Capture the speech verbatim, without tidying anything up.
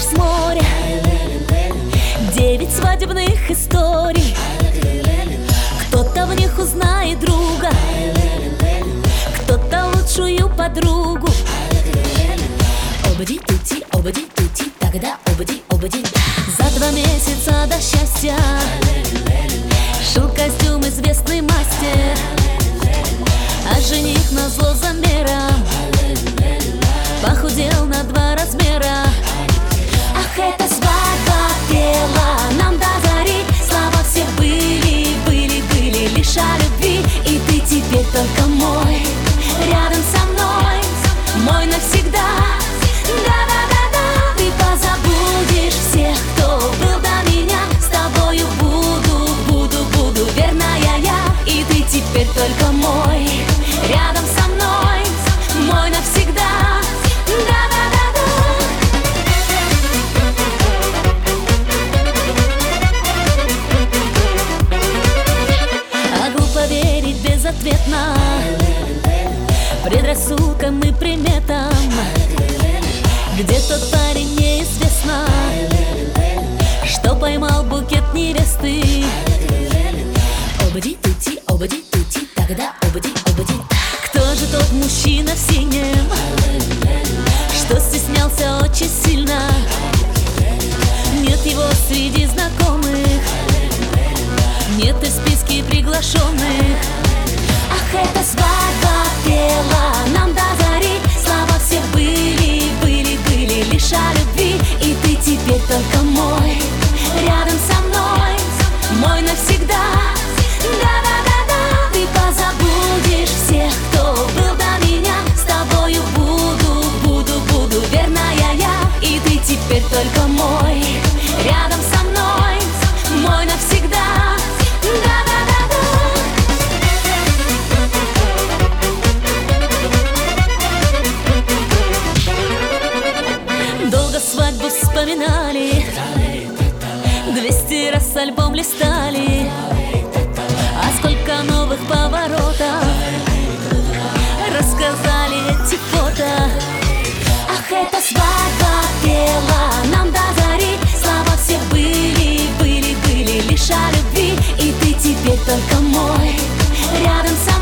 с моря. Девять свадебных историй, кто-то в них узнает друга, кто-то лучшую подругу. Обади, тути, обади, тути, тогда обади, обади. За два месяца до счастья шил костюм известный мастер, а жених назло замером похудел на два размера. Ах, эта свадьба пела нам до зари, слова все были, были, были лишь о любви. И ты теперь только мой, рядом со мной, мой навсегда. Да-да-да-да, ты позабудешь всех, кто был до меня. С тобою буду, буду, буду верная я. И ты теперь только мой, рядом со мной, мой навсегда. Да-да-да-да. А глупо верить безответно предрассудкам и приметам, где тот парень неизвестно, что поймал букет невесты. Обади, тути, обади, тути, тогда обади, обади. Кто же тот мужчина в синем, что стеснялся очень сильно? Нет его среди знакомых, нет и в списке приглашенных. Ах, эта свадьба пела нам до зари, слова все были, были, были лишь о любви. И ты теперь только мой, рядом со мной, мой навсегда. Да-да-да-да, ты позабудешь всех, кто был до меня. С тобою буду, буду, буду верная я. И ты теперь только мой, рядом со мной, мой навсегда. Да-да-да-да. Долго свадьбу вспоминали, двести раз альбом листали, а сколько новых поворотов рассказали эти фото. Ах, эта свадьба пела нам до зари, слова все были, были, были лишь о любви. И ты теперь только мой, рядом со